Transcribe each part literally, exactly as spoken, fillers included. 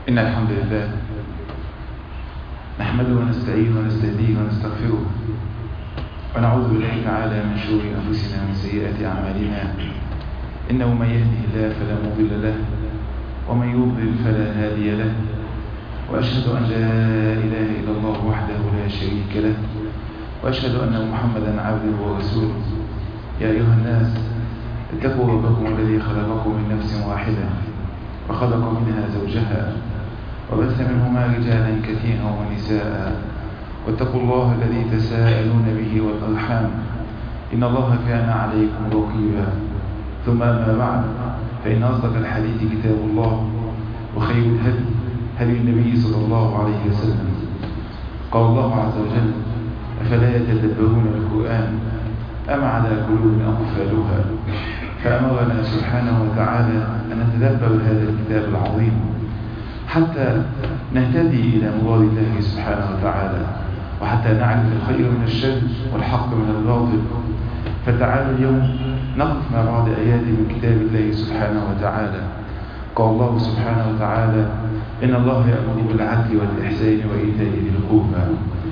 إن الحمد لله نحمده ونستعينه ونستهديه ونستغفره ونعوذ بالله تعالى من شرور أنفسنا ومن سيئات أعمالنا. إنه من يهده الله فلا مضل له ومن يضلل فلا هادي له، وأشهد أن لا إله إلا الله وحده لا شريك له، وأشهد أن محمدا عبده ورسوله. يا أيها الناس اتقوا ربكم الذي خلقكم من نفس واحدة وخلق منها زوجها وبث منهما رجالا كثيرا ونساء، واتقوا الله الذي تساءلون به والأرحام إن الله كان عليكم رقيبا. ثم ما بعد، فإن أصدق الحديث كتاب الله، وخير الهدي هدي النبي صلى الله عليه وسلم. قال الله عز وجل: أفلا يتدبرون القرآن أم على قلوب أقفالها؟ فأمرنا سبحانه وتعالى أن نتدبر هذا الكتاب العظيم حتى نهتدي إلى مراد الله سبحانه وتعالى، وحتى نعرف الخير من الشر والحق من الباطل. فتعالوا اليوم نقف مع بعض آيات من كتاب الله سبحانه وتعالى. قال الله سبحانه وتعالى: إن الله يأمر بالعدل والإحسان وإيتاء ذي القربى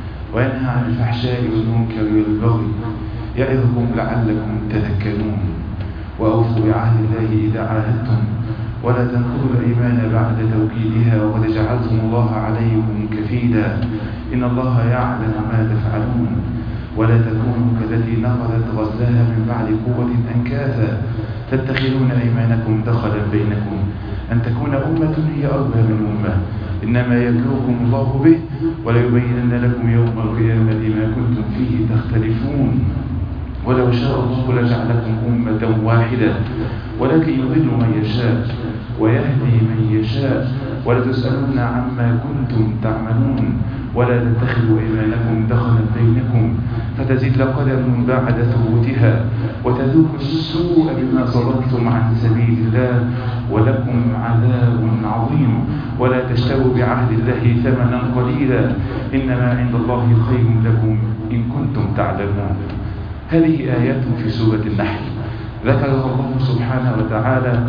وينهى عن الفحشاء والمنكر والبغي يعظكم لعلكم تذكرون. وأوفوا بعهد الله إذا عاهدتم ولا تنقضوا الأيمان بعد توكيدها وقد جعلتم الله عليكم كفيلا إن الله يعلم ما تفعلون. ولا تكونوا كالتي نقضت غزلها من بعد قوة أنكاثا تتخذون أيمانكم دخلا بينكم أن تكون أمة هي أربى من أمة إنما يبلوكم الله به وليبينن لكم يوم القيامة ما كنتم فيه تختلفون. ولو شاء الله لجعلكم أمة واحدة ولكن يضل من يشاء ويهدي من يشاء ولتسألن عما كنتم تعملون. ولا تتخذوا أيمانكم دخلا بينكم فتزل قدم بعد ثبوتها وتذوقوا السوء بما صددتم عن سبيل الله ولكم عذاب عظيم. ولا تشتروا بعهد الله ثمنا قليلا إنما عند الله خير لكم إن كنتم تعلمون. هذه آيات في سورة النحل ذكرها الله سبحانه وتعالى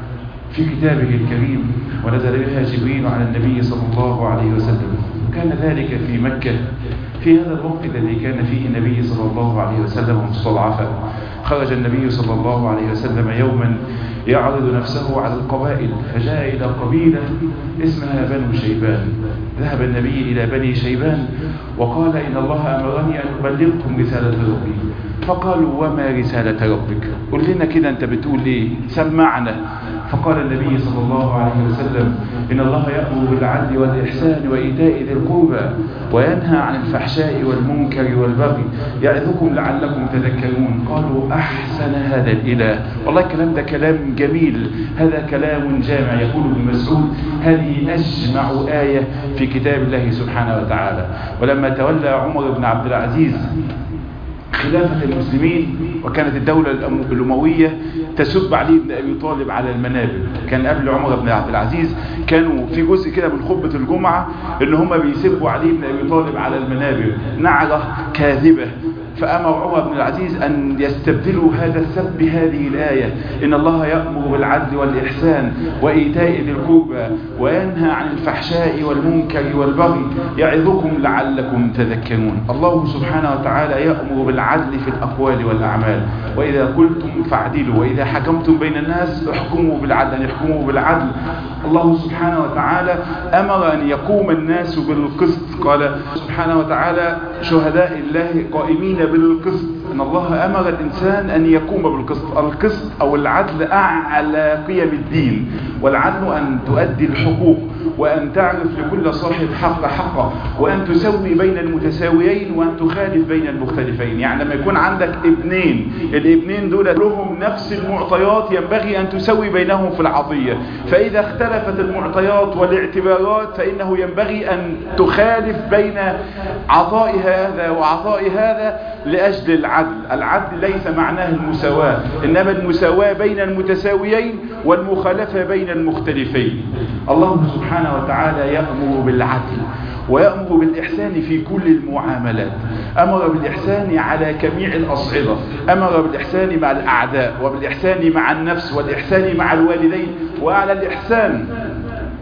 في كتابه الكريم، ونزل بها جبريل على النبي صلى الله عليه وسلم. كان ذلك في مكة في هذا الوقت الذي كان فيه النبي صلى الله عليه وسلم مستضعفا. خرج النبي صلى الله عليه وسلم يوما يعرض نفسه على القبائل، فجاء إلى قبيلة اسمها بنو شيبان. ذهب النبي إلى بني شيبان وقال: إن الله أمرني أن أبلغكم رسالة ربي. فقالوا: وما رسالة ربك؟ قل لنا كده أنت بتقول إيه؟ سمعنا. فقال النبي صلى الله عليه وسلم: إن الله يأمر بالعدل والإحسان وإيتاء ذي القربى وينهى عن الفحشاء والمنكر والبغي يعظكم لعلكم تذكرون. قالوا: أحسن هذا الإله. والله الكلام ده كلام جميل، هذا كلام جامع. يقول ابن مسعود: هذه أجمع آية في كتاب الله سبحانه وتعالى. ولما تولى عمر بن عبد العزيز خلافة المسلمين وكانت الدولة الأموية تسب علي بن أبي طالب على المنابر، كان قبل عمر بن عبد العزيز كانوا في جزء كده من خطبة الجمعة إن هم بيسبوا علي بن أبي طالب على المنابر نعرة كاذبة. فأمر عمر بن العزيز أن يستبدلوا هذا السب بهذه الآية: إن الله يأمر بالعدل والإحسان وإيتاء ذي القربى وينهى عن الفحشاء والمنكر والبغي يعظكم لعلكم تذكرون. الله سبحانه وتعالى يأمر بالعدل في الأقوال والأعمال، وإذا قلتم فاعدلوا وإذا حكمتم بين الناس احكموا بالعدل، أن يحكموا بالعدل. الله سبحانه وتعالى أمر أن يقوم الناس بالقسط. قال سبحانه وتعالى: شهداء الله قائمين بالقسط. ان الله امر الانسان ان يقوم بالقسط. القسط او العدل اعلى قيم الدين، والعدل ان تؤدي الحقوق وان تعرف لكل صاحب حق حقه وان تسوي بين المتساويين وان تخالف بين المختلفين. يعني لما يكون عندك ابنين، الابنين دول لهم نفس المعطيات ينبغي ان تسوي بينهم في العطية، فاذا اختلفت المعطيات والاعتبارات فانه ينبغي ان تخالف بين عطاء هذا وعطاء هذا لأجل العدل. العدل ليس معناه المساواة، إنما المساواة بين المتساويين والمخالفة بين المختلفين. الله سبحانه وتعالى يأمر بالعدل ويأمر بالإحسان في كل المعاملات. أمر بالإحسان على جميع الأصعدة، أمر بالإحسان مع الأعداء وبالإحسان مع النفس والإحسان مع الوالدين. وعلى الإحسان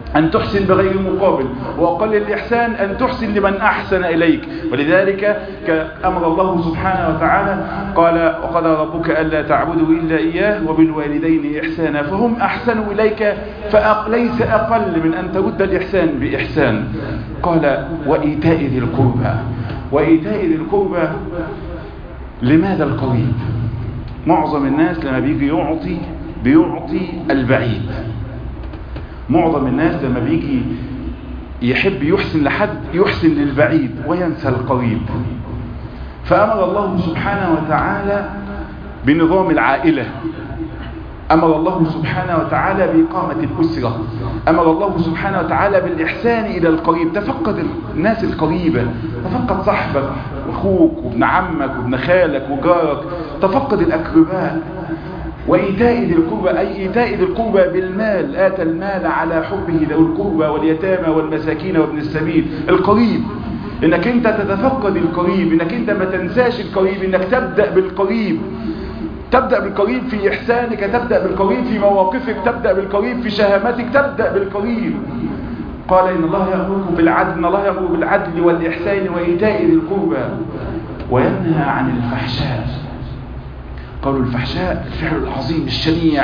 أن تحسن بغير مقابل، وأقل الإحسان أن تحسن لمن أحسن إليك. ولذلك أمر الله سبحانه وتعالى قال وقضى ربك ألا تعبدوا إلا إياه وبالوالدين إحسانا، فهم أحسنوا إليك فليس أقل من أن ترد الإحسان بإحسان. قال وإيتاء ذي القربى. وإيتاء ذي القربى لماذا القريب؟ معظم الناس لما بيجي يعطي بيعطي البعيد. معظم الناس لما بيجي يحب يحسن لحد يحسن للبعيد وينسى القريب. فأمر الله سبحانه وتعالى بنظام العائلة، أمر الله سبحانه وتعالى بإقامة الأسرة، أمر الله سبحانه وتعالى بالإحسان إلى القريب. تفقد الناس القريبة، تفقد صاحبك وأخوك وابن عمك وابن خالك وجارك، تفقد الأقرباء. وإيتاء ذي القربى أي إيتاء ذي القربى بالمال، آتى المال على حبه ذوي القربى واليتامى والمساكين وابن السبيل. القريب، إنك أنت تتفقد القريب، إنك أنت ما تنساش القريب، إنك تبدأ بالقريب، تبدأ بالقريب في إحسانك، تبدأ بالقريب في مواقفك، تبدأ بالقريب في شهامتك، تبدأ بالقريب. قال إن الله يأمركم بالعدل، إن الله يأمر بالعدل والإحسان وإيتاء ذي القربى وينهى عن الفحشاء. قالوا الفحشاء الفعل العظيم الشنيع،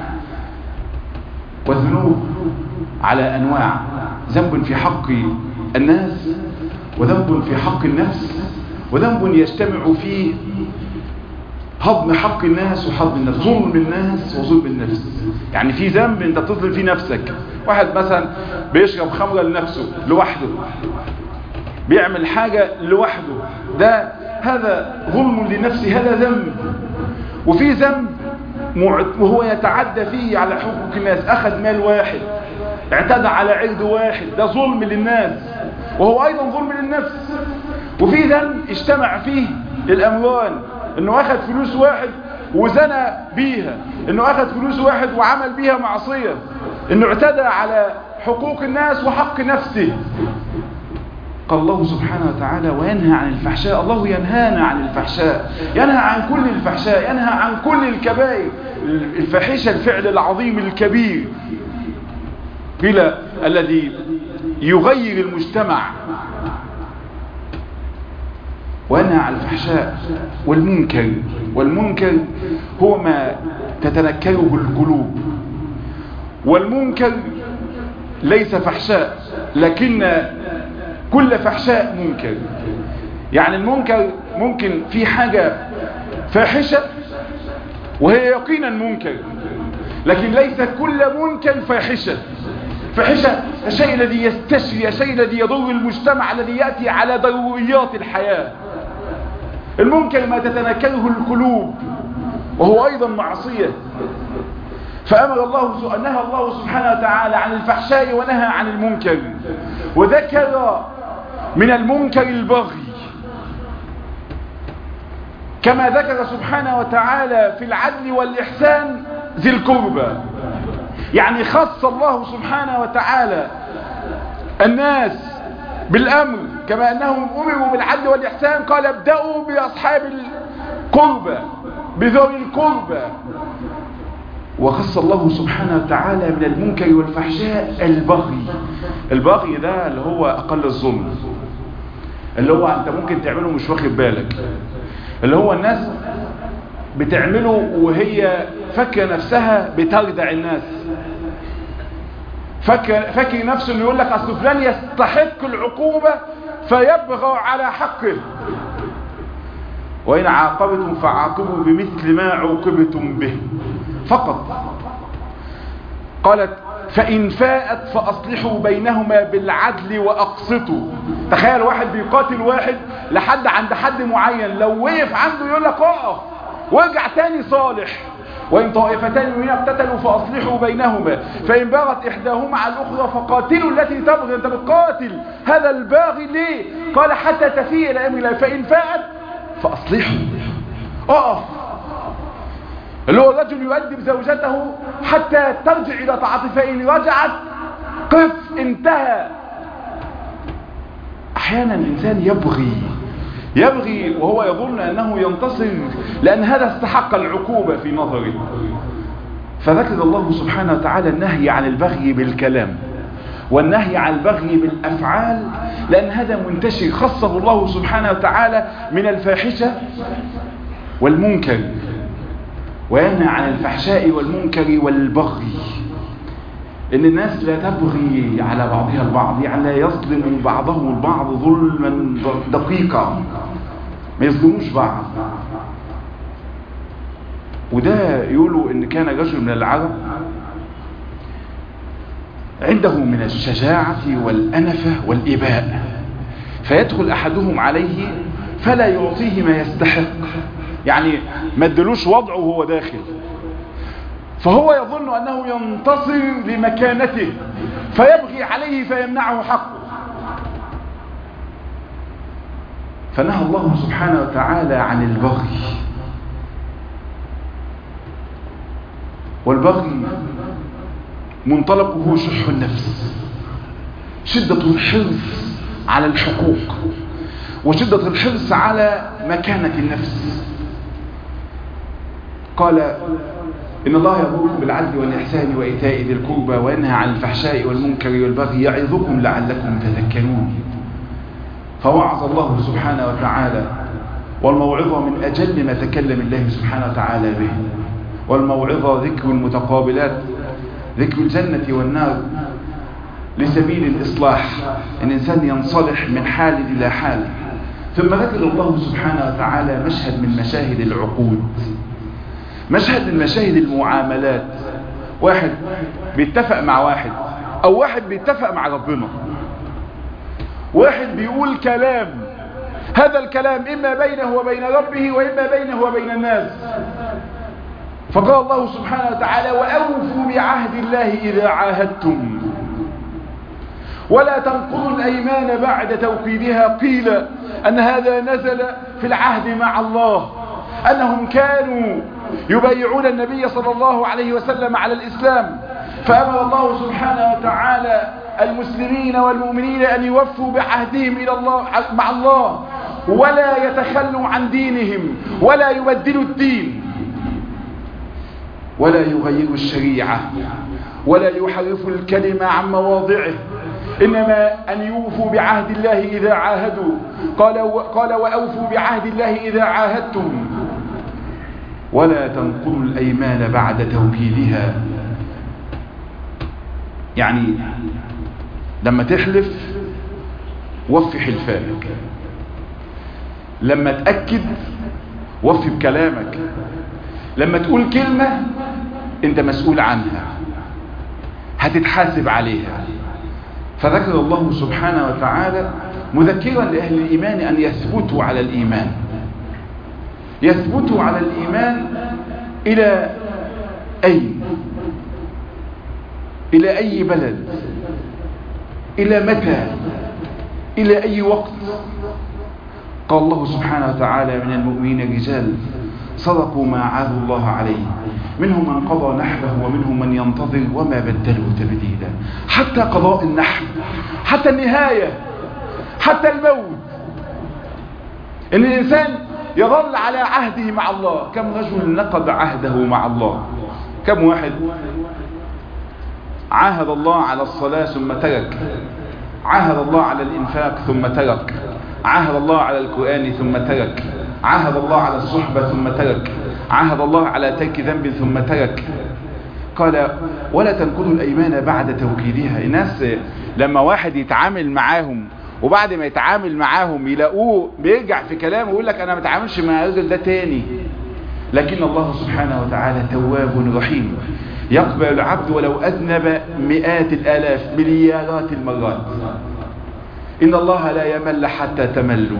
والذنوب على أنواع: ذنب في حق الناس، وذنب في حق النفس، وذنب يجتمع فيه هضم حق الناس وحضم النفس، ظلم الناس وظلم النفس. يعني في ذنب انت تظلم فيه نفسك، واحد مثلا بيشرب خمرة لنفسه لوحده، بيعمل حاجة لوحده، ده هذا ظلم لنفسه، هذا ذنب. وفي ذنب وهو يتعدى فيه على حقوق الناس، أخذ مال واحد، اعتدى على عرض واحد، ده ظلم للناس وهو أيضا ظلم للنفس. وفي ذنب اجتمع فيه الأمران، انه أخذ فلوس واحد وزنى بيها، انه أخذ فلوس واحد وعمل بيها معصية، انه اعتدى على حقوق الناس وحق نفسه. قال الله سبحانه وتعالى وينهى عن الفحشاء. الله ينهانا عن الفحشاء، ينهى عن كل الفحشاء، ينهى عن كل الكبائر. الفاحشة الفعل العظيم الكبير إلى الذي يغير المجتمع. وينهى عن الفحشاء والمنكر. والمنكر هو ما تتنكره القلوب، والمنكر ليس فحشاء، لكن كل فحشاء منكر. يعني المنكر ممكن في حاجة فاحشة وهي يقينا منكر، لكن ليس كل منكر فاحشة. فاحشة الشيء الذي يستشري، الشيء الذي يضر المجتمع، الذي يأتي على ضروريات الحياة. المنكر ما تتنكره القلوب وهو أيضا معصية. فأمر الله نهى الله سبحانه وتعالى عن الفحشاء ونهى عن المنكر، وذكر من المنكر البغي، كما ذكر سبحانه وتعالى في العدل والإحسان ذي القربى. يعني خص الله سبحانه وتعالى الناس بالأمر كما أنهم أمروا بالعدل والإحسان، قال ابدأوا بأصحاب القربى، بذوي القربى. وخص الله سبحانه وتعالى من المنكر والفحشاء البغي. البغي ده اللي هو أقل الظلم، اللي هو أنت ممكن تعمله مش واخد بالك، اللي هو الناس بتعمله وهي فاكره نفسها بتردع الناس، فاكر فاكر نفسه انه يقول لك اصل فلان يستحق العقوبة فيبغى على حقه. وإن عاقبتم فعاقبوا بمثل ما عوقبتم به فقط. قالت فإن فاءت فأصلحوا بينهما بالعدل وأقسطوا. تخيل واحد بيقاتل واحد لحد عند حد معين، لو وقف عنده يقول لك اقف وارجع تاني صالح. وإن طائفتان من اقتتلوا فأصلحوا بينهما فإن بغت إحداهما على الأخرى فقاتلوا التي تبغي. أنت بتقاتل هذا الباغي ليه؟ قال حتى تفيء إلى أمر الله. فإن فاءت فأصلحوا، اقف. اللي هو الرجل يؤدب زوجته حتى ترجع إلى طاعته، فإن رجعت قف، انتهى. أحيانا الإنسان يبغي يبغي وهو يظن أنه ينتصر لأن هذا استحق العقوبة في نظره. فذكر الله سبحانه وتعالى النهي عن البغي بالكلام، والنهي عن البغي بالأفعال، لأن هذا منتشر خصه الله سبحانه وتعالى من الفاحشة والمنكر، وينهى عن الفحشاء والمنكر والبغي، إن الناس لا تبغي على بعضها البعض، يعني لا يظلم بعضهم البعض ظلما دقيقا، ما يظلموش بعض. وده يقولوا إن كان رجل من العرب عنده من الشجاعة والأنفة والإباء، فيدخل أحدهم عليه فلا يعطيه ما يستحق، يعني ما ادلوش وضعه وهو داخل، فهو يظن أنه ينتصر لمكانته فيبغي عليه فيمنعه حقه. فنهى الله سبحانه وتعالى عن البغي، والبغي منطلقه شح النفس، شدة الحرص على الحقوق وشدة الحرص على مكانة النفس. قال إن الله يأمركم بالعدل والإحسان وإيتاء ذي القربى وينهى عن الفحشاء والمنكر والبغي يعظكم لعلكم تذكرون. فوعظ الله سبحانه وتعالى، والموعظة من أجل ما تكلم الله سبحانه وتعالى به، والموعظة ذكر المتقابلات، ذكر الجنة والنار لسبيل الإصلاح، إن الإنسان ينصلح من حال إلى حال. ثم ذكر الله سبحانه وتعالى مشهد من مشاهد العقود، مشهد من مشاهد المعاملات. واحد بيتفق مع واحد، أو واحد بيتفق مع ربنا، واحد بيقول كلام، هذا الكلام إما بينه وبين ربه وإما بينه وبين الناس. فقال الله سبحانه وتعالى وأوفوا بعهد الله إذا عاهدتم ولا تنقضوا الأيمان بعد توكيدها. قيل أن هذا نزل في العهد مع الله، أنهم كانوا يبايعون النبي صلى الله عليه وسلم على الإسلام، فأمر الله سبحانه وتعالى المسلمين والمؤمنين أن يوفوا بعهدهم إلى الله مع الله، ولا يتخلوا عن دينهم، ولا يبدلوا الدين، ولا يغيروا الشريعة، ولا يحرفوا الكلمة عن مواضعه، إنما أن يوفوا بعهد الله إذا عاهدوا. قال قال وأوفوا بعهد الله إذا عاهدتم ولا تنقضوا الأيمان بعد توكيدها. يعني لما تحلف وفي حلفانك، لما تأكد وفي بكلامك، لما تقول كلمة انت مسؤول عنها هتتحاسب عليها. فذكر الله سبحانه وتعالى مذكرا لأهل الإيمان أن يثبتوا على الإيمان، يثبتوا على الإيمان إلى أين؟ إلى أي بلد؟ إلى متى؟ إلى أي وقت؟ قال الله سبحانه وتعالى من المؤمنين رجال صدقوا ما عاهدوا الله عليه، منهم من قضى نحبه ومنهم من ينتظر وما بدلوا تبديلا. حتى قضاء النحب، حتى النهاية، حتى الموت، إن الإنسان يظل على عهده مع الله. كم رجل نقض عهده مع الله؟ كم واحد عاهد الله على الصلاة ثم ترك، عاهد الله على الإنفاق ثم ترك، عاهد الله على القرآن ثم ترك، عاهد الله على الصحبة ثم ترك، عاهد الله على ترك ذنب ثم ترك. قال ولا تنقضوا الأيمان بعد توكيدها. الناس لما واحد يتعامل معاهم وبعد ما يتعامل معاهم يلاقوه بيرجع في كلامه ويقول لك أنا ما اتعاملش مع الرجل ده تاني، لكن الله سبحانه وتعالى تواب رحيم، يقبل العبد ولو أذنب مئات الآلاف مليارات المرات. إن الله لا يمل حتى تملوا.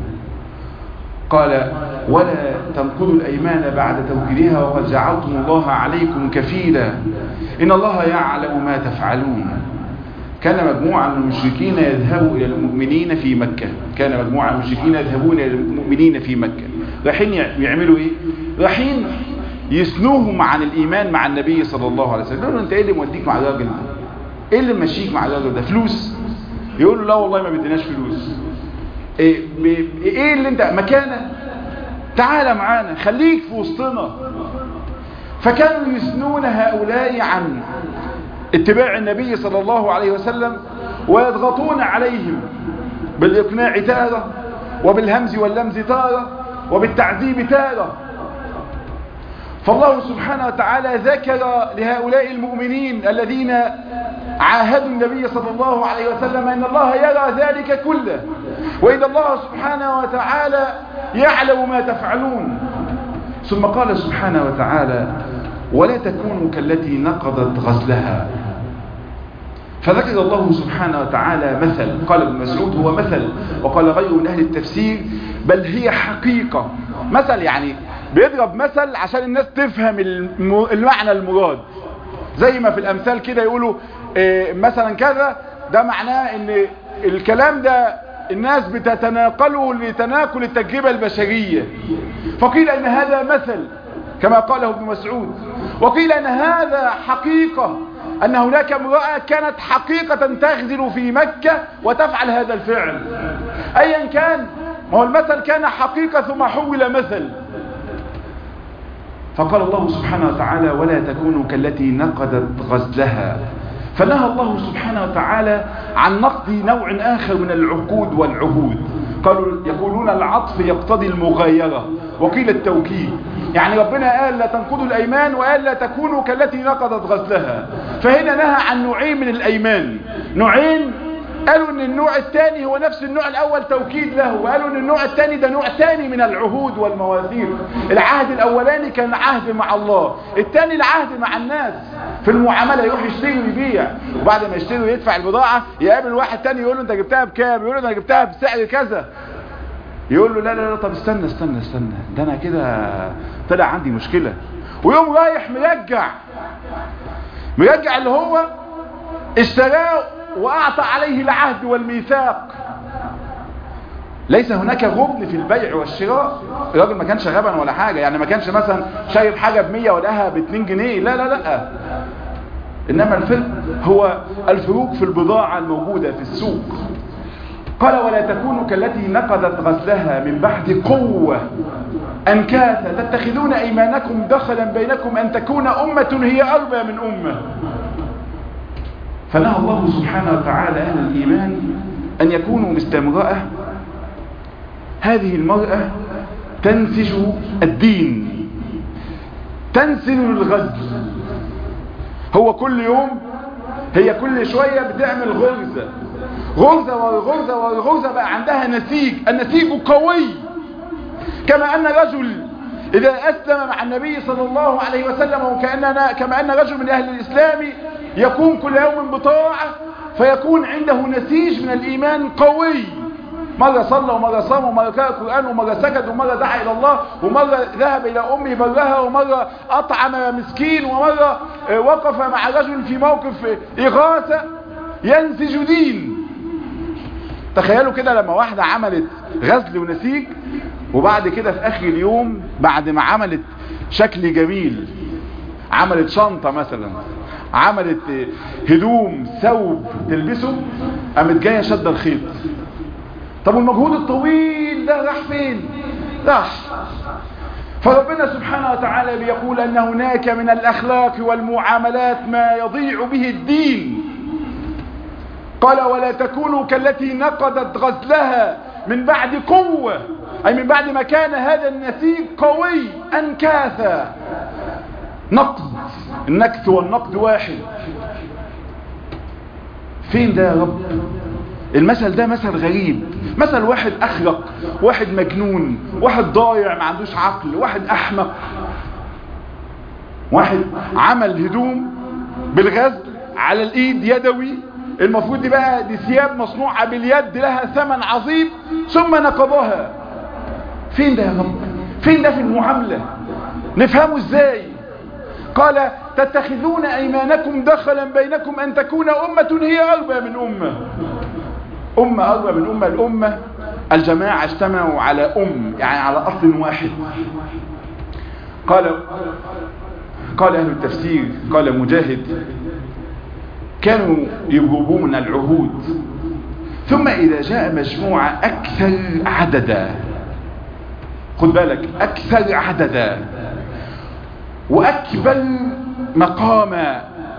قال ولا تنقضوا الأيمان بعد توكيدها وقد جعلتم الله عليكم كفيلا إن الله يعلم ما تفعلون. كان مجموعة من المشركين يذهبوا إلى المؤمنين في مكة، كان مجموعة من المشركين يذهبون إلى المؤمنين في مكة، رايحين يعملوا إيه؟ رايحين يسنوهم عن الإيمان مع النبي صلى الله عليه وسلم. يقولوا أنت إيه اللي موديك مع الراجل ده؟ إيه اللي ماشيك مع الراجل ده؟ فلوس؟ يقولوا لا والله ما بدناش فلوس. إيه, إيه اللي أنت مكانه؟ تعال معانا، خليك في وسطنا. فكانوا يسنون هؤلاء عن اتباع النبي صلى الله عليه وسلم ويضغطون عليهم بالإقناع تارة، وبالهمز واللمز تارة، وبالتعذيب تارة. فالله سبحانه وتعالى ذكر لهؤلاء المؤمنين الذين عاهدوا النبي صلى الله عليه وسلم أن الله يرى ذلك كله، وإن الله سبحانه وتعالى يعلم ما تفعلون. ثم قال سبحانه وتعالى: ولا تكونوا كالتي نقضت غزلها. فذكر الله سبحانه وتعالى مثل، قال ابن مسعود هو مثل، وقال غيره من أهل التفسير بل هي حقيقة. مثل يعني بيضرب مثل عشان الناس تفهم المعنى المراد، زي ما في الأمثال كده يقولوا إيه مثلا كذا، ده معناه ان الكلام ده الناس بتتناقله لتناقل التجربة البشرية، فقيل ان هذا مثل كما قاله ابن مسعود، وقيل ان هذا حقيقة، ان هناك امرأة كانت حقيقة تغزل في مكة وتفعل هذا الفعل. ايا كان، ما هو المثل كان حقيقة ثم حول مثل. فقال الله سبحانه وتعالى: ولا تكونوا كالتي نقضت غزلها. فنهى الله سبحانه وتعالى عن نقض نوع آخر من العقود والعهود. قالوا يقولون العطف يقتضي المغايرة، وقيل التوكيد. يعني ربنا قال لا تنقضوا الأيمان، وقال لا تكونوا كالتي نقضت غزلها. فهنا نهى عن نوعين من الأيمان، نوعين قالوا ان النوع الثاني هو نفس النوع الاول توكيد له، وقالوا ان النوع الثاني ده نوع ثاني من العهود والمواثيق. العهد الاولاني كان عهد مع الله، الثاني العهد مع الناس في المعامله، يروح يشتري ويبيع، وبعد ما يشتري ويدفع البضاعه يقابل واحد ثاني يقول له انت جبتها بكام، يقول له انا جبتها بسعر كذا، يقول له لا لا لا طب استنى استنى استنى ده انا كده طلع عندي مشكله، ويوم رايح مرجع مرجع اللي هو اشتراه وأعطى عليه العهد والميثاق. ليس هناك غبن في البيع والشراء، الراجل ما كانش غبن ولا حاجة، يعني ما كانش مثلا شايف حاجة بمية ولقاها باتنين جنيه، لا لا لا، إنما الفرق هو الفروق في البضاعة الموجودة في السوق. قال: ولا تكونوا كالتي نقضت غزلها من بعد قوة أنكاثا تتخذون أيمانكم دخلا بينكم أن تكون أمة هي أربى من أمة. فنهى الله سبحانه وتعالى أهل الإيمان أن يكونوا مثل امرأة، هذه المرأة تنسج الدين، تنسل الغزل. هو كل يوم هي كل شوية بتعمل غرزة غرزة والغرزة والغرزة، بقى عندها نسيج، النسيج قوي. كما أن رجل إذا أسلم مع النبي صلى الله عليه وسلم، وكأننا كما أن رجل من أهل الإسلام يقوم كل يوم بطاعة، فيكون عنده نسيج من الإيمان قوي، مرة صلى ومرة صام ومرة قرأ القرآن ومرة سكت ومرة دعا إلى الله ومرة ذهب إلى أمه برها ومرة أطعم مسكين ومرة وقف مع رجل في موقف إغاثة، ينسج دين. تخيلوا كده لما واحدة عملت غزل ونسيج، وبعد كده في آخر اليوم بعد ما عملت شكل جميل، عملت شنطة مثلا، عملت هدوم ثوب تلبسه، قامت جايه شد الخيط. طب والمجهود الطويل ده راح فين؟ راح. فربنا سبحانه وتعالى بيقول ان هناك من الاخلاق والمعاملات ما يضيع به الدين. قال: ولا تكونوا كالتي نقضت غزلها من بعد قوة، اي من بعد ما كان هذا النسيج قوي انكاثا. نقض، النكث والنقد واحد. فين ده يا رب؟ المثل ده مثل غريب، مثل واحد أخرق، واحد مجنون، واحد ضايع ما عندوش عقل، واحد أحمق، واحد عمل هدوم بالغزل على الإيد يدوي، المفروض دي بقى دي ثياب مصنوعة باليد لها ثمن عظيم، ثم نقضها. فين ده يا رب؟ فين ده في المعاملة؟ نفهمه ازاي؟ قال: تتخذون أيمانكم دخلا بينكم أن تكون أمة هي أربى من أمة. أمة أربى من أمة، الأمة الجماعة اجتمعوا على أم، يعني على أصل واحد. قال قال أهل التفسير، قال مجاهد: كانوا يجوبون العهود، ثم إذا جاء مجموعة أكثر عددا، خد بالك، أكثر عددا وأكبر مقاما،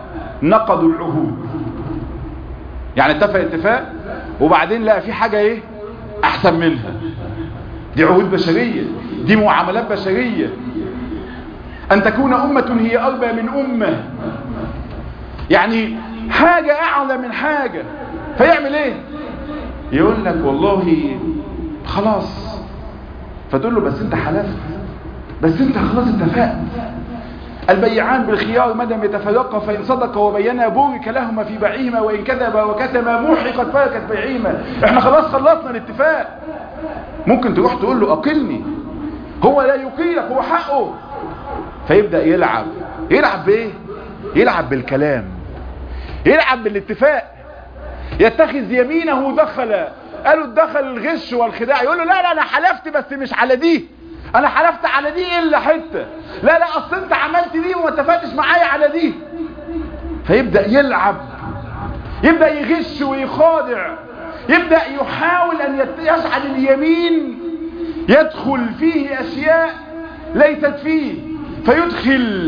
نقضوا العهود. يعني اتفق اتفاق وبعدين لقى في حاجة ايه احسن منها. دي عهود بشرية، دي معاملات بشرية. ان تكون امة هي اربى من امة، يعني حاجة اعلى من حاجة. فيعمل ايه؟ يقول لك والله خلاص. فتقول له بس انت حلفت، بس انت خلاص اتفقت. البيعان بالخيار ما لم يتفرقا فإن صدقا وبينا بورك لهما في بيعهما وإن كذبا وكتما محقت بركة بيعهما. احنا خلاص خلصنا الاتفاق. ممكن تروح تقول له أقلني، هو لا يقيلك، هو حقه. فيبدأ يلعب. يلعب بايه؟ يلعب بالكلام، يلعب بالاتفاق. يتخذ يمينه دخلا. قالوا الدخل الغش والخداع. يقول له لا لا انا حلفت بس مش على دي، انا حلفت على دي الا حته. لا لا اصل انت عملت دي وما اتفقتش معايا على دي. فيبدا يلعب، يبدا يغش ويخادع، يبدا يحاول ان يجعل اليمين يدخل فيه اشياء ليست فيه، فيدخل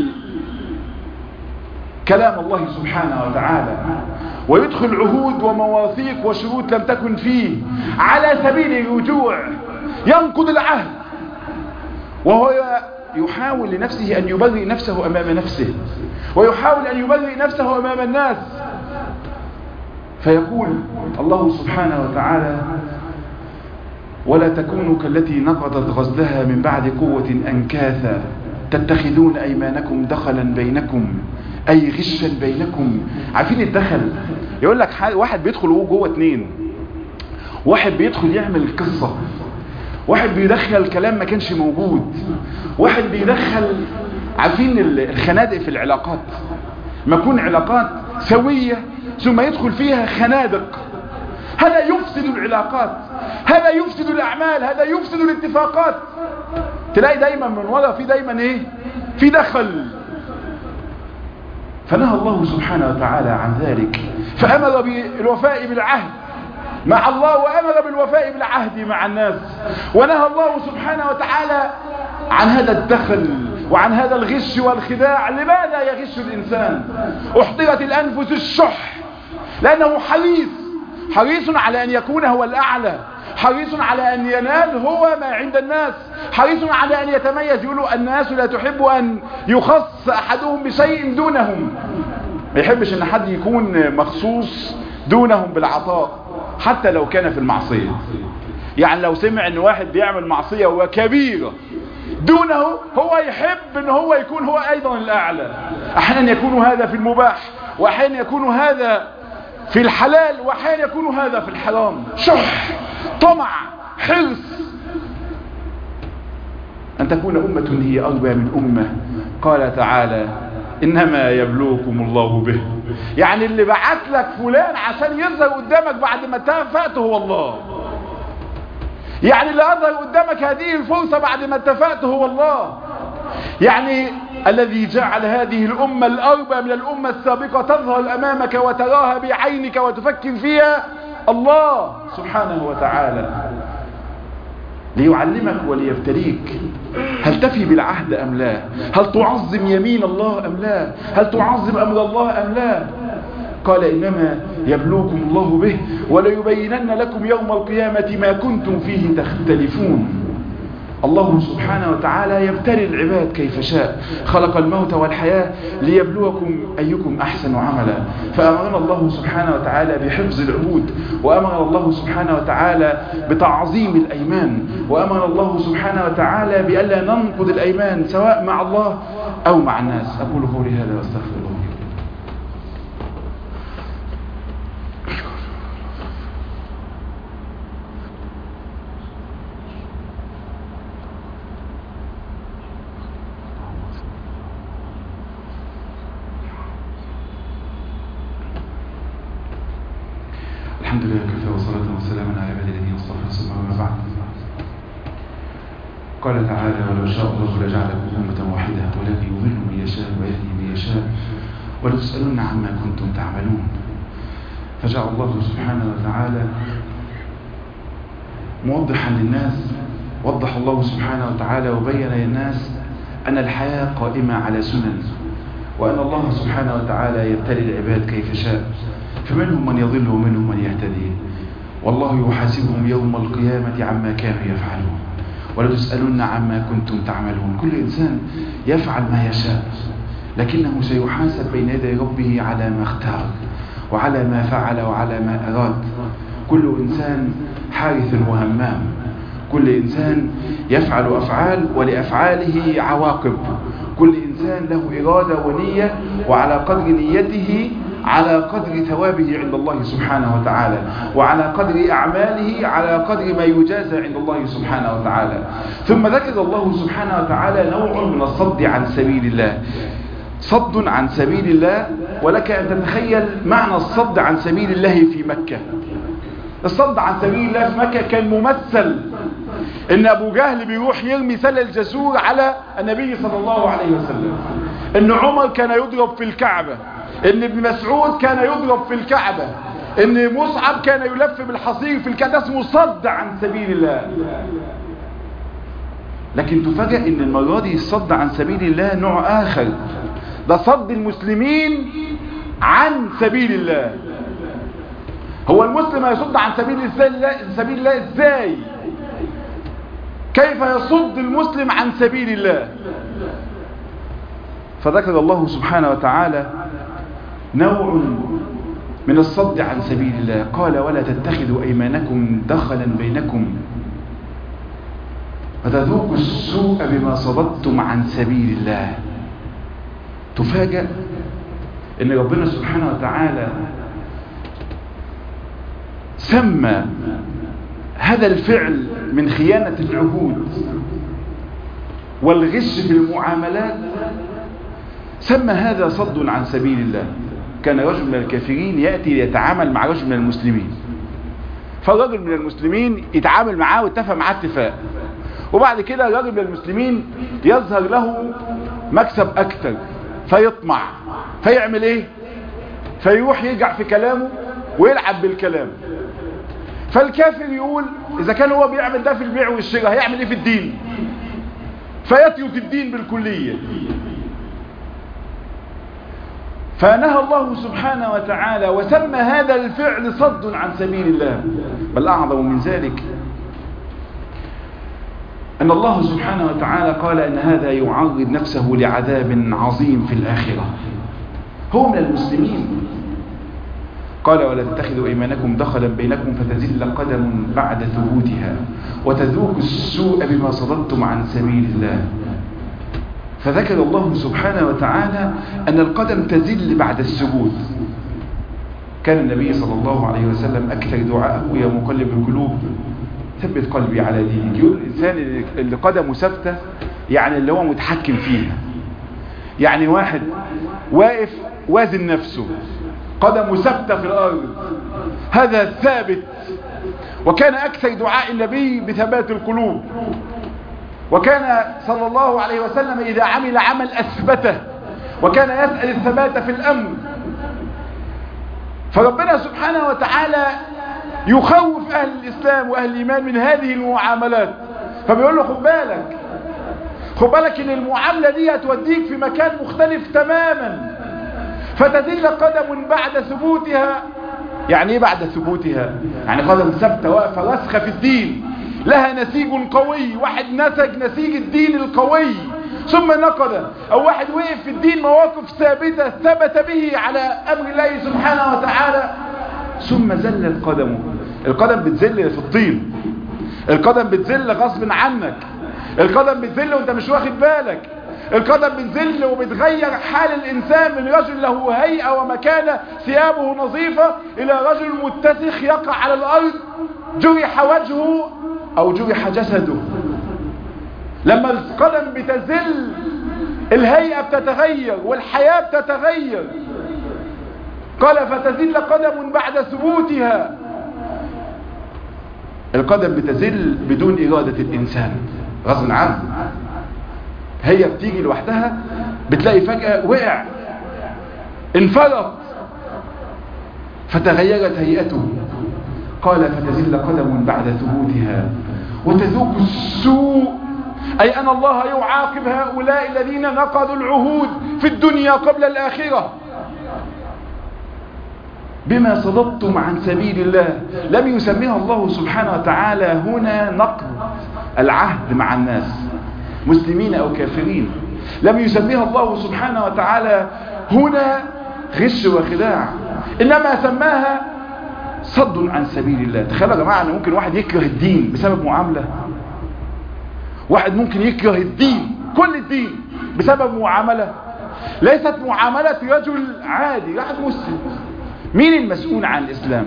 كلام الله سبحانه وتعالى، ويدخل عهود ومواثيق وشروط لم تكن فيه على سبيل الرجوع. ينقض العهد وهو يحاول لنفسه أن يبرئ نفسه أمام نفسه، ويحاول أن يبرئ نفسه أمام الناس. فيقول الله سبحانه وتعالى ولا تكونوا كالتي نقضت غزلها من بعد قوة أنكاثا تتخذون أيمانكم دخلا بينكم أي غشا بينكم. عارفين الدخل؟ يقول لك واحد بيدخل وهو جوه اتنين، واحد بيدخل يعمل قصة، واحد بيدخل كلام ما كانش موجود، واحد بيدخل. عارفين الخنادق في العلاقات؟ ما يكون علاقات سوية ثم يدخل فيها خنادق، هذا يفسد العلاقات، هذا يفسد الأعمال، هذا يفسد الاتفاقات. تلاقي دايما من وراء في دايما ايه؟ في دخل. فنهى الله سبحانه وتعالى عن ذلك، فأمر بالوفاء بالعهد مع الله وأمر بالوفاء بالعهد مع الناس. ونهى الله سبحانه وتعالى عن هذا الدخل وعن هذا الغش والخداع. لماذا يغش الإنسان؟ احضرت الأنفس الشح، لأنه حريص حريص على أن يكون هو الأعلى، حريص على أن ينال هو ما عند الناس، حريص على أن يتميز. يقولوا الناس لا تحب أن يخص أحدهم بشيء دونهم. ما يحبش أن حد يكون مخصوص دونهم بالعطاء حتى لو كان في المعصية. يعني لو سمع أن واحد بيعمل معصية وكبيرة دونه، هو يحب أن هو يكون هو أيضا الأعلى. أحيانا يكون هذا في المباح، وأحيانا يكون هذا في الحلال، وأحيانا يكون هذا في الحرام. شح، طمع، حرص. أن تكون أمة هي أربى من أمة. قال تعالى إنما يبلوكم الله به. يعني اللي بعت لك فلان عشان يظهر قدامك بعد ما اتفقت هو الله. يعني اللي أظهر قدامك هذه الفرصة بعد ما اتفقت هو الله. يعني الذي جعل هذه الأمة الأربى من الأمة السابقة تظهر أمامك وتراها بعينك وتفكر فيها الله سبحانه وتعالى، ليعلمك وليبتليك. هل تفي بالعهد أم لا؟ هل تعظم يمين الله أم لا؟ هل تعظم أمر الله أم لا؟ قال إنما يبلوكم الله به وليبينن لكم يوم القيامة ما كنتم فيه تختلفون. الله سبحانه وتعالى يبتلي العباد كيف شاء. خلق الموت والحياة ليبلوكم أيكم أحسن عملا. فأمرنا الله سبحانه وتعالى بحفظ العهود، وأمر الله سبحانه وتعالى بتعظيم الأيمان، وأمر الله سبحانه وتعالى بألا ننقض الأيمان سواء مع الله أو مع الناس. أقول قولي هذا واستغفر الله. الحمد لله كفى وصلاة وسلاما على عباد الذين اصطفى ثم أما بعد. قال تعالى ولو شاء الله لجعلكم أمة واحدة ولكن يضل من يشاء ويهدي من يشاء ولتسألن عما كنتم تعملون. فجعل الله سبحانه وتعالى موضحا للناس، وضح الله سبحانه وتعالى وبين للناس أن الحياة قائمة على سنن، وأن الله سبحانه وتعالى يبتلي العباد كيف شاء، فمنهم من يضل ومنهم من يهتدي، والله يحاسبهم يوم القيامة عما كانوا يفعلون ولتسألن عما كنتم تعملون. كل إنسان يفعل ما يشاء، لكنه سيحاسب بين يدي ربه على ما اختار وعلى ما فعل وعلى ما أراد. كل إنسان حارث وهمام، كل إنسان يفعل أفعال ولأفعاله عواقب، كل إنسان له إرادة ونية، وعلى قدر نيته على قدر ثوابه عند الله سبحانه وتعالى، وعلى قدر أعماله على قدر ما يجازى عند الله سبحانه وتعالى. ثم ذكر الله سبحانه وتعالى نوع من الصد عن سبيل الله، صد عن سبيل الله. ولك أن تتخيل معنى الصد عن سبيل الله في مكة. الصد عن سبيل الله في مكة كان ممثل ان ابو جهل بيروح يرمي سل الجسور على النبي صلى الله عليه وسلم، ان عمر كان يضرب في الكعبة، ان ابن مسعود كان يضرب في الكعبة، ان مصعب كان يلف بالحصير في الكعبة. اسمه صد عن سبيل الله. لكن تفاجأ ان المرة دي الصد عن سبيل الله نوع اخر، ده صد المسلمين عن سبيل الله. هو المسلم يصد عن سبيل الله سبيل الله ازاي؟ كيف يصد المسلم عن سبيل الله؟ فذكر الله سبحانه وتعالى نوع من الصد عن سبيل الله. قال ولا تتخذوا أيمانكم دخلا بينكم فتذوقوا السوء بما صددتم عن سبيل الله. تفاجأ ان ربنا سبحانه وتعالى سمى هذا الفعل من خيانة العهود والغش في المعاملات، سمى هذا صد عن سبيل الله. كان رجل من الكافرين يأتي يتعامل مع رجل من المسلمين، فالرجل من المسلمين يتعامل معاه واتفق معاه اتفاق، وبعد كده الرجل من المسلمين يظهر له مكسب أكثر فيطمع، فيعمل ايه؟ فيروح يرجع في كلامه ويلعب بالكلام. فالكافر يقول إذا كان هو بيعمل ده في البيع والشراء هيعمل ايه في الدين؟ فيترك الدين بالكلية. فنهى الله سبحانه وتعالى وسمى هذا الفعل صد عن سبيل الله. بل أعظم من ذلك أن الله سبحانه وتعالى قال أن هذا يعرض نفسه لعذاب عظيم في الآخرة. هو من المسلمين. قال ولا تتخذوا أيمانكم دخلا بينكم فتزل قدم بعد ثبوتها وتذوقوا السوء بما صددتم عن سبيل الله. فذكر الله سبحانه وتعالى أن القدم تزل بعد الثبوت. كان النبي صلى الله عليه وسلم أكثر دعاءه يا مقلب القلوب ثبت قلبي على دينك. يقول الإنسان اللي قدمه ثابتة يعني اللي هو متحكم فيها، يعني واحد واقف وازن نفسه قدمه ثابتة في الأرض، هذا ثابت. وكان أكثر دعاء النبي بثبات القلوب، وكان صلى الله عليه وسلم إذا عمل عمل أثبته، وكان يسأل الثبات في الأمر. فربنا سبحانه وتعالى يخوف أهل الإسلام وأهل الإيمان من هذه المعاملات، فبيقول له خد بالك خد بالك إن المعاملة دي هتوديك في مكان مختلف تماما، فتزيل قدم بعد ثبوتها. يعني ايه بعد ثبوتها؟ يعني قدم ثابتة واقفة راسخة في الدين، لها نسيج قوي. واحد نسج نسيج الدين القوي ثم نقض، او واحد وقف في الدين مواقف ثابتة ثبت به على امر الله سبحانه وتعالى ثم زلت قدمه. القدم بتزل في الطين، القدم بتزل غصب عنك، القدم بتزل وانت مش واخد بالك، القدم بتزل وبتغير حال الإنسان من رجل له هيئة ومكانة ثيابه نظيفة إلى رجل متسخ يقع على الأرض جرح وجهه أو جرح جسده. لما القدم بتزل الهيئة بتتغير والحياة بتتغير. قال فتزل قدم بعد ثبوتها. القدم بتزل بدون إرادة الإنسان غصب عنه، هي بتيجي لوحدها، بتلاقي فجأة وقع انفرط فتغيرت هيئته. قال فتزل قدم بعد ثبوتها وتذوق السوء أي أن الله يعاقب هؤلاء الذين نقضوا العهود في الدنيا قبل الآخرة بما صددتم عن سبيل الله. لم يسميها الله سبحانه وتعالى هنا نقض العهد مع الناس مسلمين أو كافرين، لم يسميها الله سبحانه وتعالى هنا غش وخداع، إنما سماها صد عن سبيل الله. تخيلوا يا جماعة أن ممكن واحد يكره الدين بسبب معاملة، واحد ممكن يكره الدين كل الدين بسبب معاملة ليست معاملة رجل عادي واحد مسلم. مين المسؤول عن الإسلام؟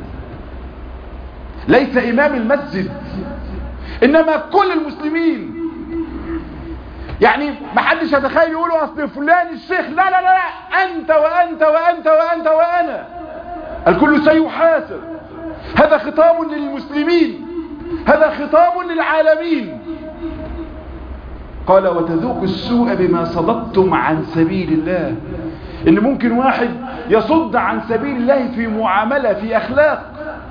ليس إمام المسجد، إنما كل المسلمين. يعني ما حدش يتخيل يقولوا أصل فلان الشيخ، لا لا لا، أنت وأنت وأنت وأنت وأنا، الكل سيحاسب. هذا خطاب للمسلمين، هذا خطاب للعالمين. قال وتذوق السوء بما صددتم عن سبيل الله. إن ممكن واحد يصد عن سبيل الله في معاملة في أخلاق.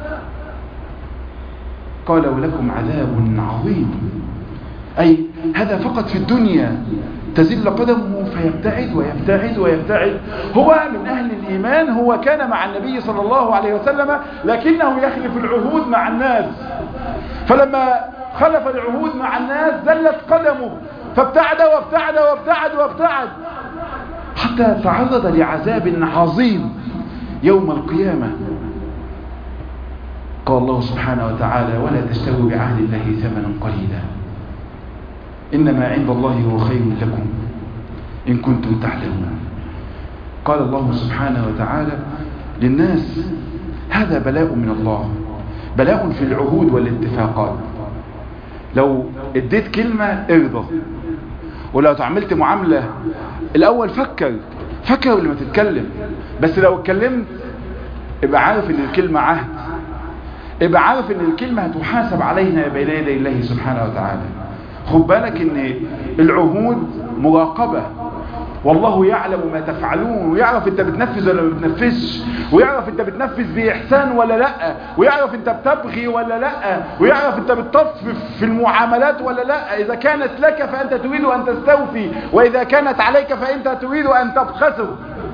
قال ولكم عذاب عظيم، أي هذا فقط في الدنيا تزل قدمه فيبتعد ويبتعد ويبتعد. هو من أهل الإيمان، هو كان مع النبي صلى الله عليه وسلم لكنه يخلف العهود مع الناس، فلما خلف العهود مع الناس زلت قدمه فابتعد وابتعد وابتعد وابتعد حتى تعرض لعذاب عظيم يوم القيامة. قال الله سبحانه وتعالى ولا تشتروا بعهد الله ثمنا قليلا إنما عند الله هو خير لكم إن كنتم تعلمون. قال الله سبحانه وتعالى للناس هذا بلاء من الله، بلاء في العهود والاتفاقات. لو اديت كلمة ارضى، ولو تعملت معاملة الأول فكر فكر قبل ما تتكلم. بس لو اتكلمت ابقى عارف ان الكلمة عهد، ابقى عارف ان الكلمة هتحاسب علينا بين يدي الله سبحانه وتعالى. خد بالك ان العهود مراقبة، والله يعلم ما تفعلون، ويعرف انت بتنفذ ولا ما بتنفذش، ويعرف انت بتنفذ بإحسان ولا لا، ويعرف انت بتبغي ولا لا، ويعرف انت بتطفف في المعاملات ولا لا. اذا كانت لك فانت تريد ان تستوفي، واذا كانت عليك فانت تريد ان تبخسر.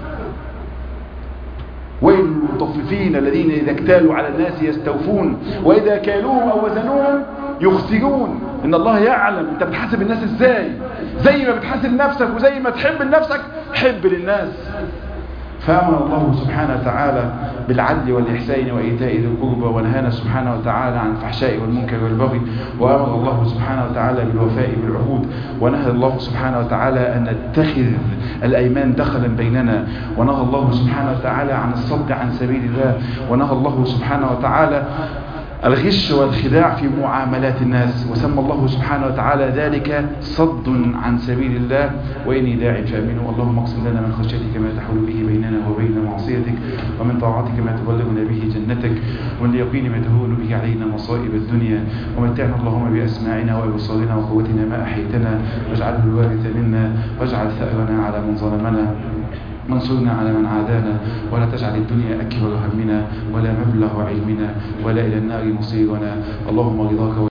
ويل للمطففين الذين اذا اكتالوا على الناس يستوفون واذا كالوهم او وزنوهم يخسرون. ان الله يعلم انت بتحاسب الناس ازاي، زي ما بتحاسب نفسك وزي ما تحب لنفسك حب للناس. فأمر الله سبحانه وتعالى بالعدل والإحسان وإيتاء ذي القربى، ونهانا سبحانه وتعالى عن الفحشاء والمنكر والبغي، وأمر الله سبحانه وتعالى بالوفاء بالعهود، ونهى الله سبحانه وتعالى أن نتخذ الأيمان دخلا بيننا، ونهى الله سبحانه وتعالى عن الصد عن سبيل الله، ونهى الله سبحانه وتعالى الغش والخداع في معاملات الناس، وسمى الله سبحانه وتعالى ذلك صد عن سبيل الله. وإني داع فآمنوا. اللهم اقسم لنا من خشيتك ما تحول به بيننا وبين معصيتك، ومن طاعتك ما تبلغنا به جنتك، ومن اليقين ما تهون به علينا مصائب الدنيا، ومتعنا اللهم بأسماعنا وأبصارنا وقوتنا ما أحيتنا، واجعله الوارث منا، واجعل ثأرنا على من ظلمنا، وانصرنا على من عادانا، ولا تجعل الدنيا أكبر همنا ولا مبلغ علمنا ولا إلى النار مصيرنا. اللهم رضاك